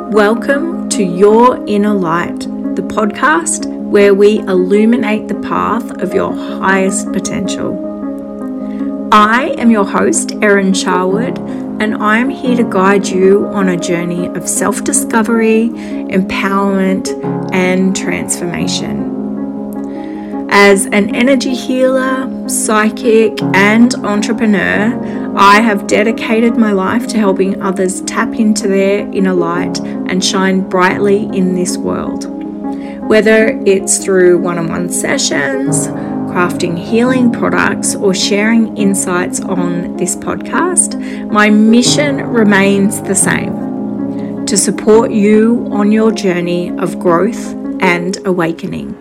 Welcome to Your Inner Light, the podcast where we illuminate the path of your highest potential. I am your host, Erin Sharwood, and I am here to guide you on a journey of self-discovery, empowerment, and transformation. As an energy healer, psychic, and entrepreneur, I have dedicated my life to helping others tap into their inner light and shine brightly in this world. Whether it's through one-on-one sessions, crafting healing products, or sharing insights on this podcast, my mission remains the same: to support you on your journey of growth and awakening.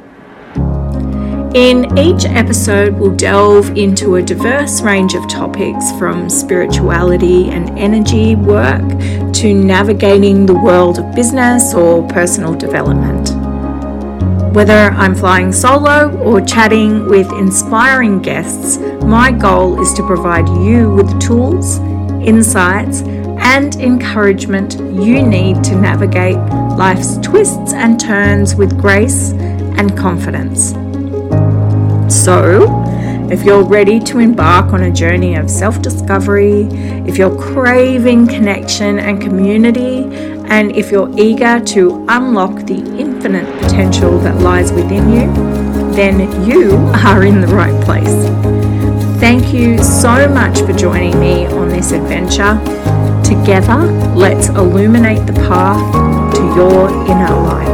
In each episode, we'll delve into a diverse range of topics from spirituality and energy work to navigating the world of business or personal development. Whether I'm flying solo or chatting with inspiring guests, my goal is to provide you with the tools, insights, and encouragement you need to navigate life's twists and turns with grace and confidence. So, if you're ready to embark on a journey of self-discovery, if you're craving connection and community, and if you're eager to unlock the infinite potential that lies within you, then you are in the right place. Thank you so much for joining me on this adventure. Together, let's illuminate the path to your inner light.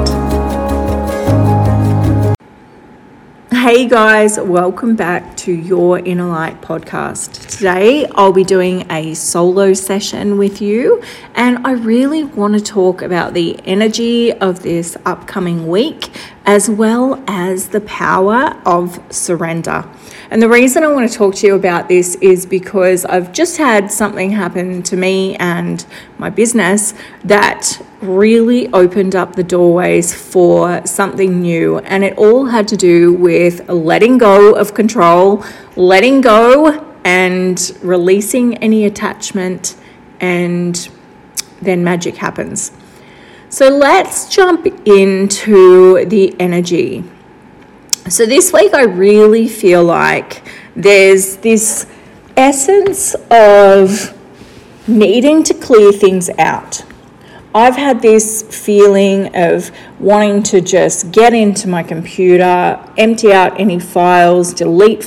Hey guys, welcome back to Your Inner Light podcast. Today I'll be doing a solo session with you, and I really want to talk about the energy of this upcoming week as well as the power of surrender. And the reason I want to talk to you about this is because I've just had something happen to me and my business that really opened up the doorways for something new. And it all had to do with letting go of control, letting go and releasing any attachment, and then magic happens. So let's jump into the energy. So this week I really feel like there's this essence of needing to clear things out. I've had this feeling of wanting to just get into my computer, empty out any files, delete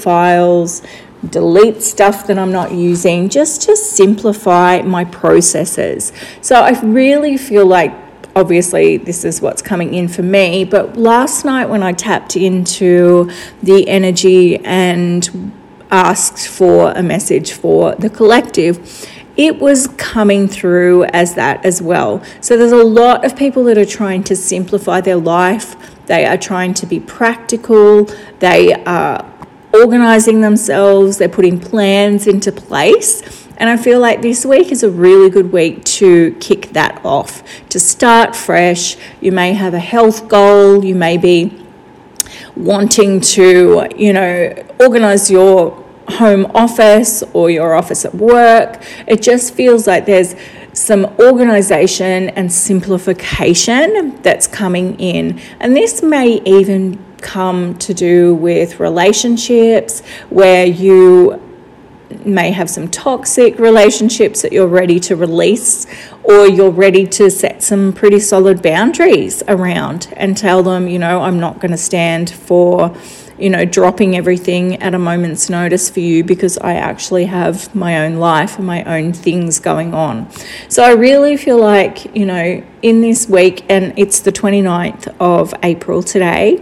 stuff that I'm not using, just to simplify my processes. So I really feel like, obviously, this is what's coming in for me, but last night when I tapped into the energy and asked for a message for the collective, it was coming through as that as well. So there's a lot of people that are trying to simplify their life. They are trying to be practical. They are organizing themselves. They're putting plans into place. And I feel like this week is a really good week to kick that off, to start fresh. You may have a health goal. You may be wanting to, organize your home office or your office at work. It just feels like there's some organization and simplification that's coming in. And this may even come to do with relationships where you may have some toxic relationships that you're ready to release, or you're ready to set some pretty solid boundaries around and tell them, I'm not going to stand for dropping everything at a moment's notice for you, because I actually have my own life and my own things going on. So I really feel like, in this week, and it's the 29th of April today,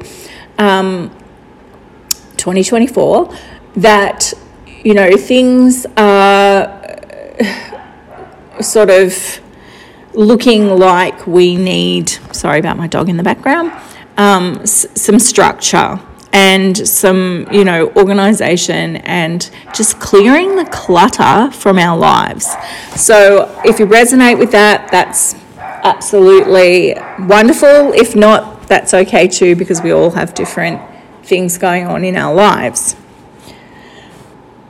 2024, that, things are sort of looking like we need, sorry about my dog in the background, some structure and some, organization, and just clearing the clutter from our lives. So if you resonate with that, that's absolutely wonderful. If not, that's okay too, because we all have different things going on in our lives.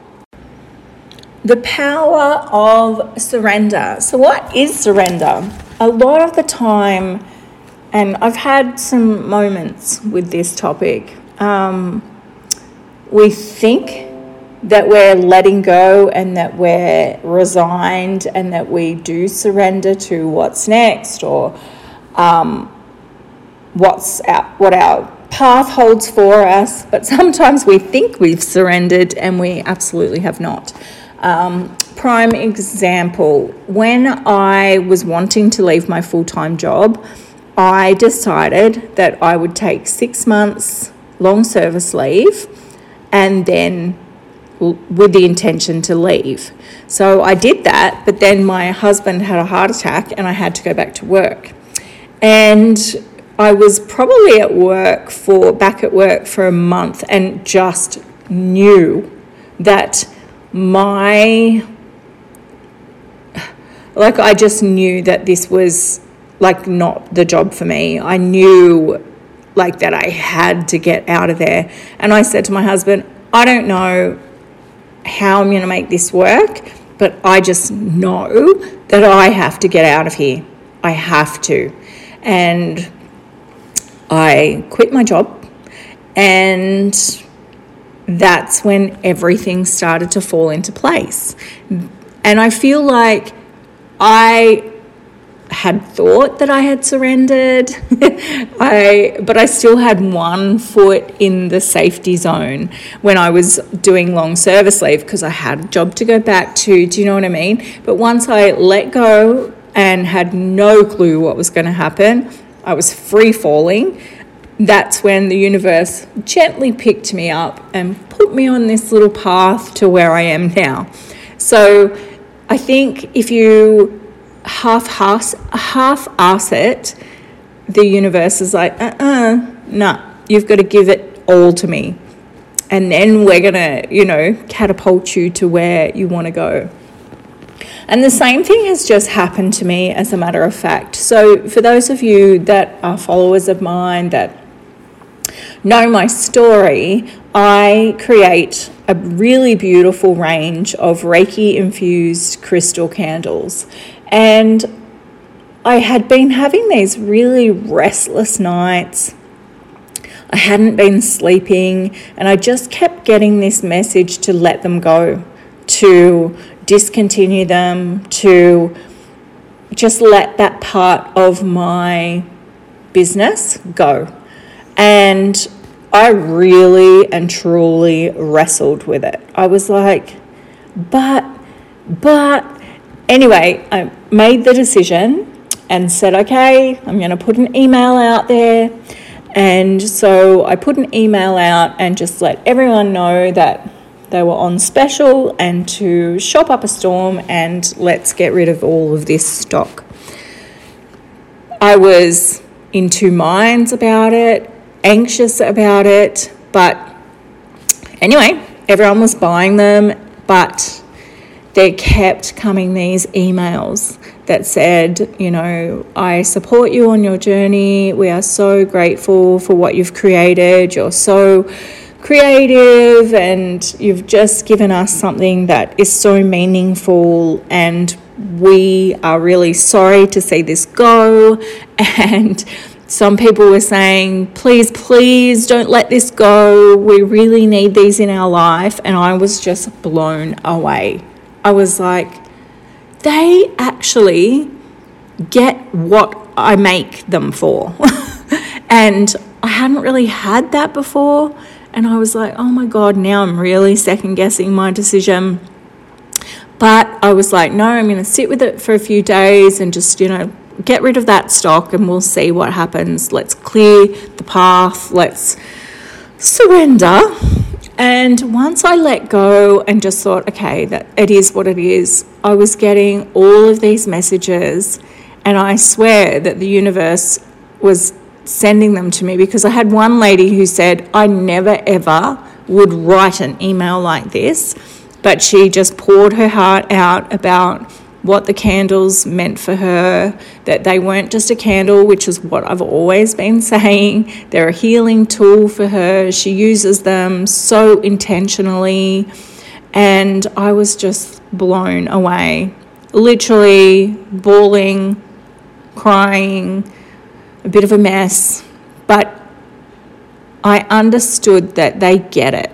The power of surrender. So what is surrender? a lot of the time, and I've had some moments with this topic, we think that we're letting go and that we're resigned and that we do surrender to what's next, or what our path holds for us. But sometimes we think we've surrendered and we absolutely have not. Prime example, when I was wanting to leave my full-time job, I decided that I would take 6 months long service leave and then with the intention to leave. So I did that, but then my husband had a heart attack and I had to go back to work. And I was probably back at work for a month and just knew that I just knew that this was not the job for me. I knew that I had to get out of there. And I said to my husband, I don't know how I'm going to make this work, but I just know that I have to get out of here. I have to. And I quit my job, and that's when everything started to fall into place. And I feel like I had thought that I had surrendered, but I still had one foot in the safety zone when I was doing long service leave, because I had a job to go back to. Do you know what I mean? But once I let go and had no clue what was going to happen, I was free falling. That's when the universe gently picked me up and put me on this little path to where I am now. So I think if you half-ass it, the universe is like, no, you've got to give it all to me. And then we're going to, catapult you to where you want to go. And the same thing has just happened to me, as a matter of fact. So for those of you that are followers of mine that know my story, I create a really beautiful range of Reiki-infused crystal candles. And I had been having these really restless nights. I hadn't been sleeping, and I just kept getting this message to let them go, to discontinue them, to just let that part of my business go. And I really and truly wrestled with it. I was like, but anyway, I made the decision and said, okay, I'm going to put an email out there. And so I put an email out and just let everyone know that they were on special and to shop up a storm and let's get rid of all of this stock. I was in two minds about it, anxious about it, but anyway, everyone was buying them, but there kept coming these emails that said, I support you on your journey. We are so grateful for what you've created. You're so creative and you've just given us something that is so meaningful, and we are really sorry to see this go. And some people were saying, please don't let this go. We really need these in our life. And I was just blown away. I was like, they actually get what I make them for. And I hadn't really had that before. And I was like, oh my God, now I'm really second guessing my decision. But I was like, no, I'm going to sit with it for a few days and just, get rid of that stock and we'll see what happens. Let's clear the path. Let's surrender. And once I let go and just thought, okay, that it is what it is, I was getting all of these messages, and I swear that the universe was sending them to me, because I had one lady who said, I never ever would write an email like this, but she just poured her heart out about what the candles meant for her, that they weren't just a candle, which is what I've always been saying. They're a healing tool for her. She uses them so intentionally. And I was just blown away, literally bawling, crying, a bit of a mess, but I understood that they get it.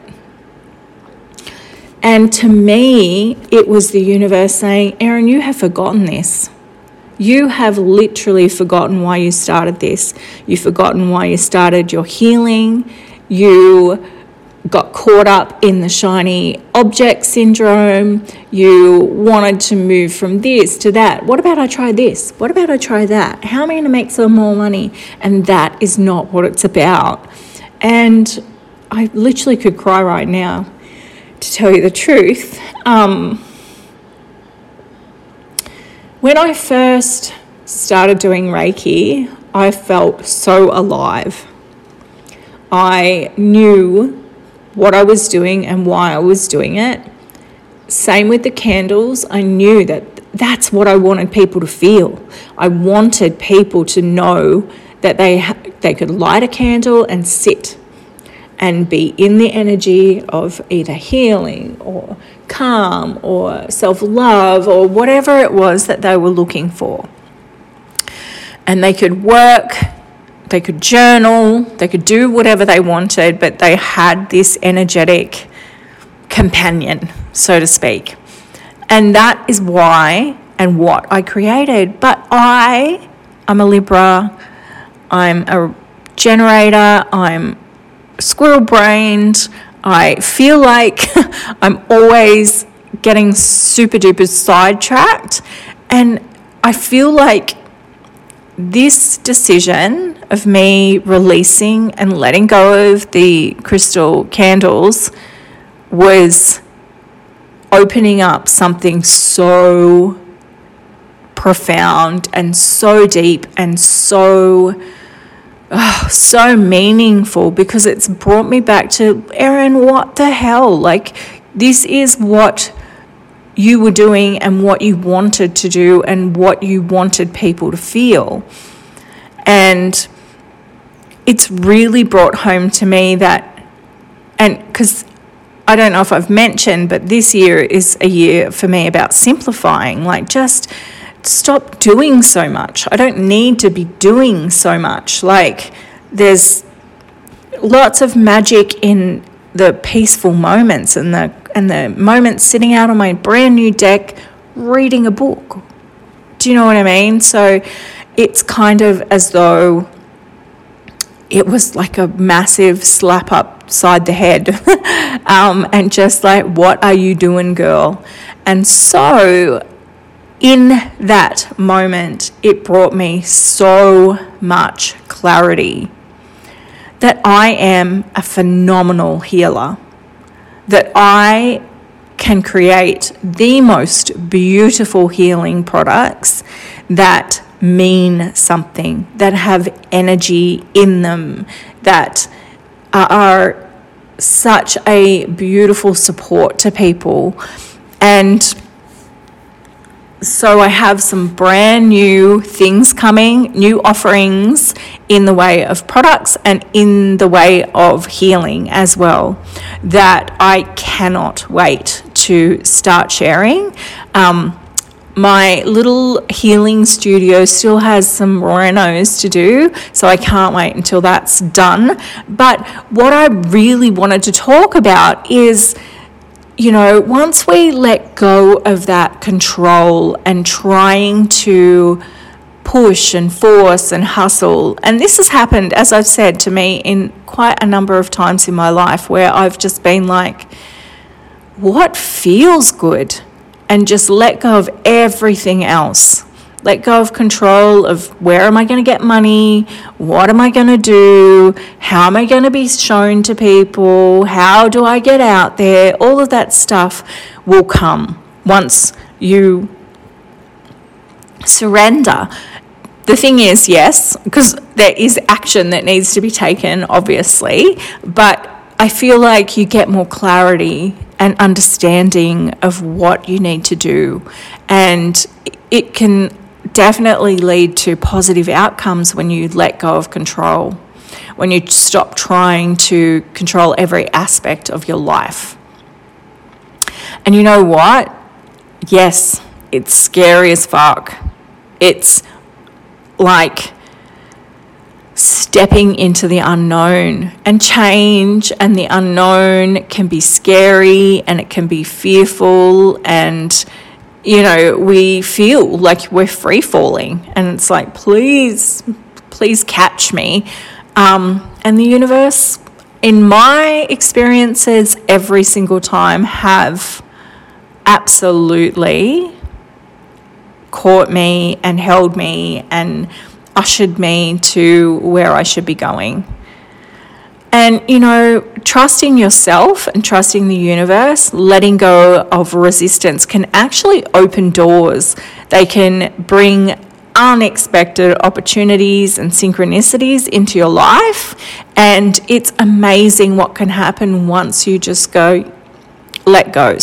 And to me, it was the universe saying, Erin, you have forgotten this. You have literally forgotten why you started this. You've forgotten why you started your healing. You got caught up in the shiny object syndrome. You wanted to move from this to that. What about I try this? What about I try that? How am I going to make some more money? And that is not what it's about. And I literally could cry right now, to tell you the truth. When I first started doing Reiki, I felt so alive. I knew what I was doing and why I was doing it. Same with the candles. I knew that that's what I wanted people to feel. I wanted people to know that they could light a candle and sit and be in the energy of either healing or calm or self-love or whatever it was that they were looking for. And they could work, they could journal, they could do whatever they wanted, but they had this energetic companion, so to speak. And that is why and what I created. But I'm a Libra, I'm a generator, I'm squirrel-brained. I feel like I'm always getting super duper sidetracked, and I feel like this decision of me releasing and letting go of the crystal candles was opening up something so profound and so deep and so meaningful, because it's brought me back to, Erin, what the hell? Like, this is what you were doing and what you wanted to do and what you wanted people to feel. And it's really brought home to me that, and because I don't know if I've mentioned, but this year is a year for me about simplifying, like just stop doing so much. I don't need to be doing so much. Like, there's lots of magic in the peaceful moments and the moments sitting out on my brand new deck reading a book. Do you know what I mean? So it's kind of as though it was like a massive slap upside the head and just like, what are you doing, girl? And so in that moment, it brought me so much clarity that I am a phenomenal healer, that I can create the most beautiful healing products that mean something, that have energy in them, that are such a beautiful support to people. And so I have some brand new things coming, new offerings in the way of products and in the way of healing as well, that I cannot wait to start sharing. My little healing studio still has some renos to do, so I can't wait until that's done. But what I really wanted to talk about is, you know, once we let go of that control and trying to push and force and hustle, and this has happened, as I've said, to me in quite a number of times in my life, where I've just been like, what feels good? And just let go of everything else. Let go of control of where am I going to get money? What am I going to do? How am I going to be shown to people? How do I get out there? All of that stuff will come once you surrender. The thing is, yes, because there is action that needs to be taken, obviously, but I feel like you get more clarity and understanding of what you need to do. And it can definitely lead to positive outcomes when you let go of control, when you stop trying to control every aspect of your life. And you know what? Yes, it's scary as fuck. It's like stepping into the unknown, and change and the unknown can be scary and it can be fearful, and we feel like we're free falling, and it's like, please catch me. And the universe, in my experiences, every single time have absolutely caught me and held me and ushered me to where I should be going. And, trusting yourself and trusting the universe, letting go of resistance can actually open doors. They can bring unexpected opportunities and synchronicities into your life. And it's amazing what can happen once you just let go.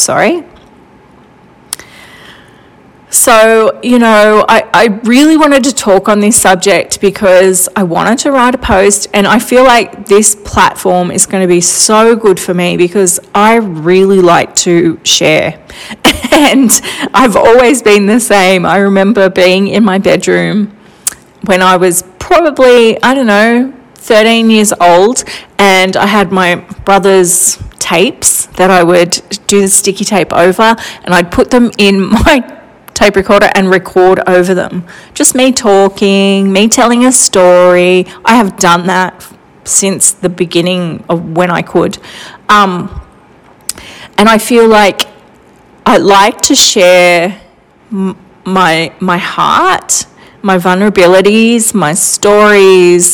So, I really wanted to talk on this subject because I wanted to write a post, and I feel like this platform is going to be so good for me because I really like to share. And I've always been the same. I remember being in my bedroom when I was probably, 13 years old, and I had my brother's tapes that I would do the sticky tape over, and I'd put them in my tape recorder and record over them. Just me talking, me telling a story. I have done that since the beginning of when I could. And I feel like I like to share my heart, my vulnerabilities, my stories,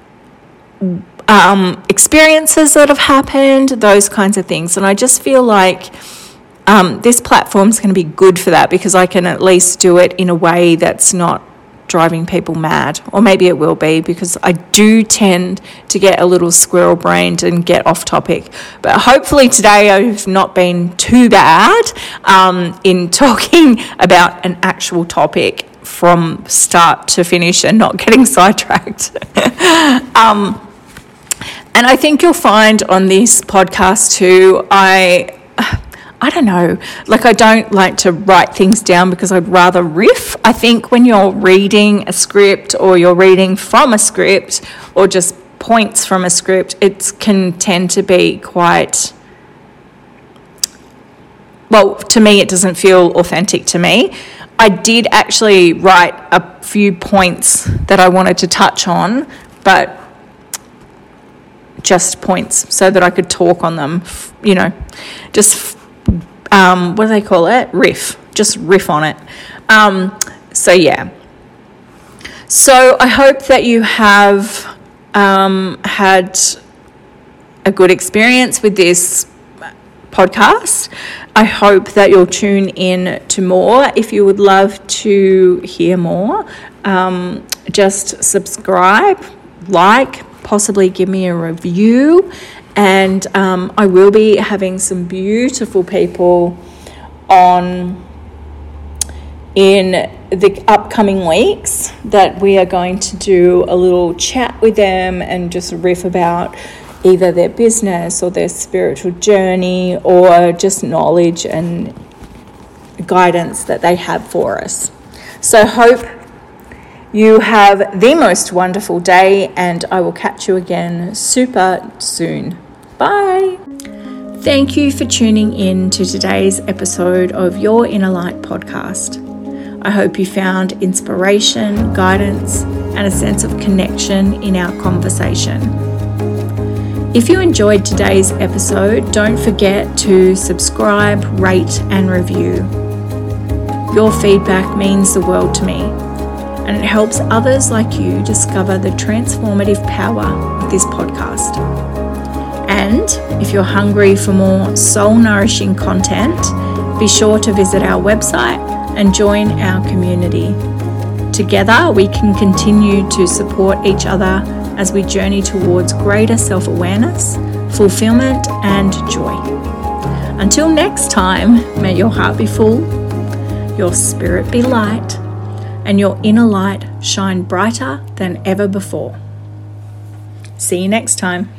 experiences that have happened, those kinds of things. And I just feel like this platform is going to be good for that because I can at least do it in a way that's not driving people mad. Or maybe it will be, because I do tend to get a little squirrel-brained and get off topic. But hopefully today I've not been too bad in talking about an actual topic from start to finish and not getting sidetracked. And I think you'll find on this podcast too, I don't know, I don't like to write things down because I'd rather riff. I think when you're reading a script or you're reading from a script or just points from a script, it can tend to be quite, to me, it doesn't feel authentic to me. I did actually write a few points that I wanted to touch on, but just points so that I could talk on them, just what do they call it? Just riff on it. So I hope that you have had a good experience with this podcast. I hope that you'll tune in to more. If you would love to hear more, just subscribe, possibly give me a review. And I will be having some beautiful people on in the upcoming weeks that we are going to do a little chat with them and just riff about either their business or their spiritual journey or just knowledge and guidance that they have for us. So hope you have the most wonderful day, and I will catch you again super soon. Bye. Thank you for tuning in to today's episode of Your Inner Light podcast. I hope you found inspiration, guidance, and a sense of connection in our conversation. If you enjoyed today's episode, don't forget to subscribe, rate, and review. Your feedback means the world to me, and it helps others like you discover the transformative power of this podcast. And if you're hungry for more soul-nourishing content, be sure to visit our website and join our community. Together, we can continue to support each other as we journey towards greater self-awareness, fulfillment, and joy. Until next time, may your heart be full, your spirit be light, and your inner light shine brighter than ever before. See you next time.